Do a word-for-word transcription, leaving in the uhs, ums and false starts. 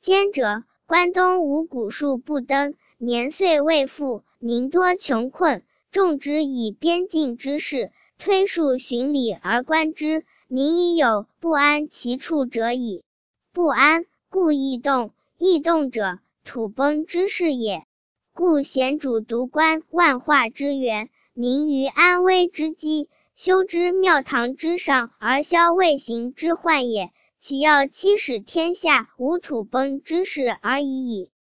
兼者，关东无古树不登，年岁未复，民多穷困，众之以边境之事，推数巡礼而观之，民已有不安其处者矣。不安，故易动，易动者，土崩之势也。故贤主独观万化之源，民于安危之基，修之庙堂之上而消未形之患也，其要期使天下无土崩之势而已矣。